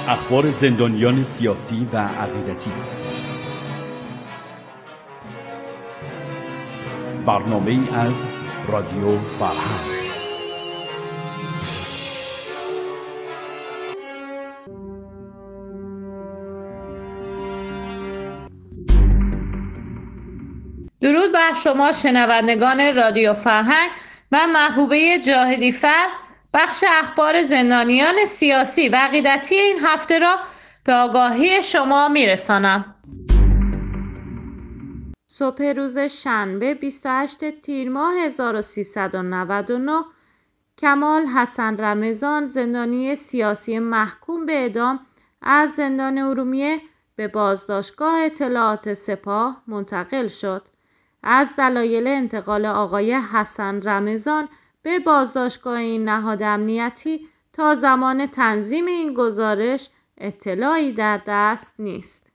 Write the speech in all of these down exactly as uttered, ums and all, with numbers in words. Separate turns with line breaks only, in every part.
اخبار زندانیان سیاسی و عقیدتی. برنامه‌ای از رادیو فرهنگ.
درود بر شما شنوندگان رادیو فرهنگ. من محبوبه جاهدی فر بخش اخبار زندانیان سیاسی و عقیدتی این هفته را به آگاهی شما میرسانم. صبح روز شنبه بیست و هشتم تیر ماه هزار و سیصد و نود و نه کمال حسن رمضان، زندانی سیاسی محکوم به اعدام، از زندان ارومیه به بازداشتگاه اطلاعات سپاه منتقل شد. از دلایل انتقال آقای حسن رمضان به بازداشتگاه این نهاد امنیتی تا زمان تنظیم این گزارش اطلاعی در دست نیست.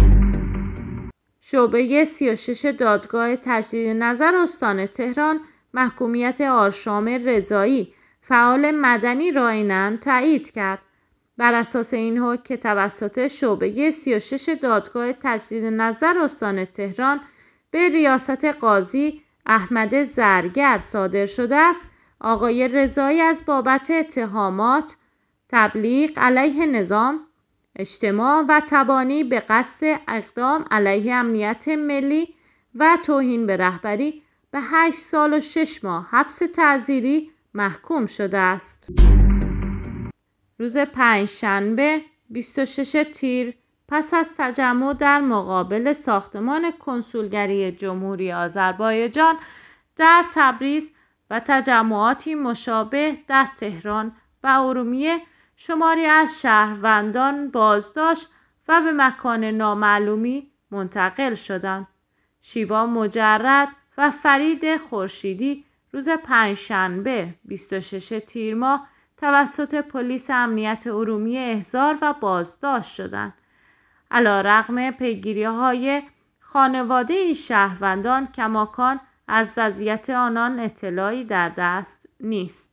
شعبه سی و شش دادگاه تجدید نظر استان تهران محکومیت آرشام رضایی، فعال مدنی را عیناً تایید کرد. بر اساس این حکم که توسط شعبه سی و شش دادگاه تجدید نظر استان تهران به ریاست قاضی احمد زرگر صادر شده است، آقای رضایی از بابت اتهامات تبلیغ علیه نظام، اجتماع و تبانی به قصد اقدام علیه امنیت ملی و توهین به رهبری به هشت سال و شش ماه حبس تعزیری محکوم شده است. روز پنجشنبه بیست و ششم تیر پس از تجمع در مقابل ساختمان کنسولگری جمهوری آذربایجان در تبریز و تجمعاتی مشابه در تهران و ارومیه، شماری از شهروندان بازداشت و به مکان نامعلومی منتقل شدند. شیوا مجرد و فرید خورشیدی روز پنجشنبه بیست و ششم تیر ماه توسط پلیس امنیت ارومیه احضار و بازداشت شدند. علیرغم پیگیری‌های خانواده این شهروندان کماکان از وضعیت آنان اطلاعی در دست نیست.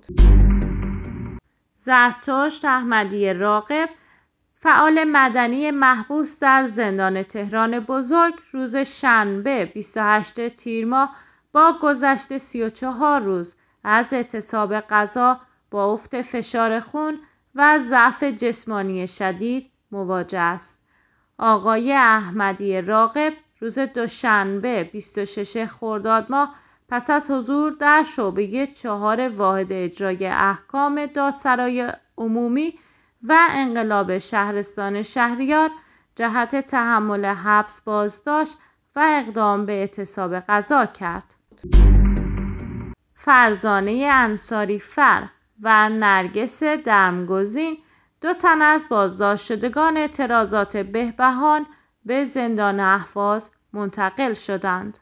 زرتشت احمدی راغب، فعال مدنی محبوس در زندان تهران بزرگ، روز شنبه بیست و هشتم تیر ماه با گذشت سی و چهار روز از اعتصاب غذا با افت فشار خون و ضعف جسمانی شدید مواجه است. آقای احمدی راغب روز دوشنبه بیست و ششم خرداد ماه پس از حضور در شعبه چهار واحد اجرای احکام دادسرای عمومی و انقلاب شهرستان شهریار جهت تحمل حبس بازداشت و اقدام به اعتصاب غذا کرد. فرزانه انصاری فر و نرگس درمگزین، دو تن از بازداشت شدگان اعتراضات بهبهان، به زندان اهواز منتقل شدند.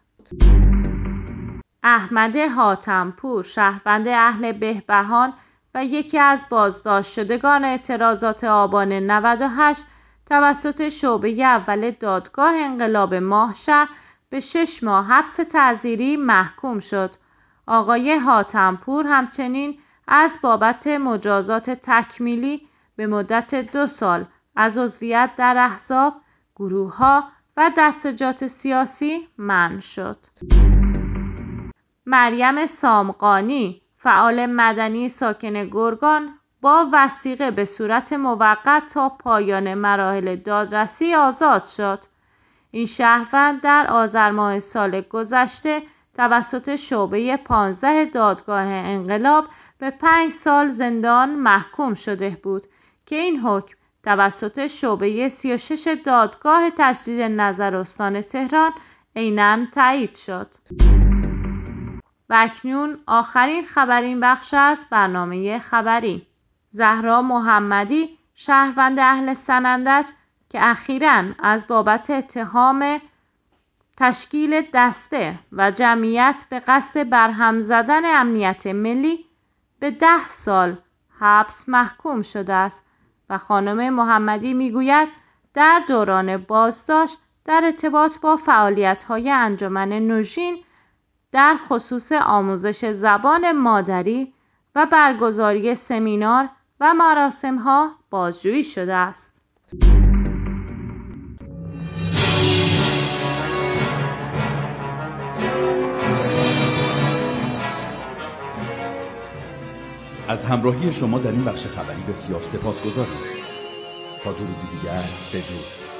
احمد حاتم‌پور، شهروند اهل بهبهان و یکی از بازداشت شدگان اعتراضات آبان نود و هشت، توسط شعبه اول دادگاه انقلاب ماهشهر به شش ماه حبس تعزیری محکوم شد. آقای حاتم‌پور همچنین از بابت مجازات تکمیلی به مدت دو سال از عضویت در احزاب، گروه‌ها و دستجات سیاسی منع شد. مریم سامقانی، فعال مدنی ساکن گرگان، با وثیقه به صورت موقت تا پایان مراحل دادرسی آزاد شد. این شهروند در آذر ماه سال گذشته توسط شعبه پانزده دادگاه انقلاب به پنج سال زندان محکوم شده بود که این حکم توسط شعبه سی و شش دادگاه تجدید نظر استان تهران عیناً تایید شد. و اکنون آخرین خبرین بخش از برنامه خبری. زهرا محمدی، شهروند اهل سنندج که اخیراً از بابت اتهام تشکیل دسته و جمعیت به قصد برهم زدن امنیت ملی به ده سال حبس محکوم شده است و خانم محمدی میگوید در دوران بازداشت در ارتباط با فعالیت‌های انجمن نوژین در خصوص آموزش زبان مادری و برگزاری سمینار و مراسم‌ها بازجویی شده است.
از همراهی شما در این بخش خبری بسیار سپاسگزاریم. تا درودی دیگر بدرود.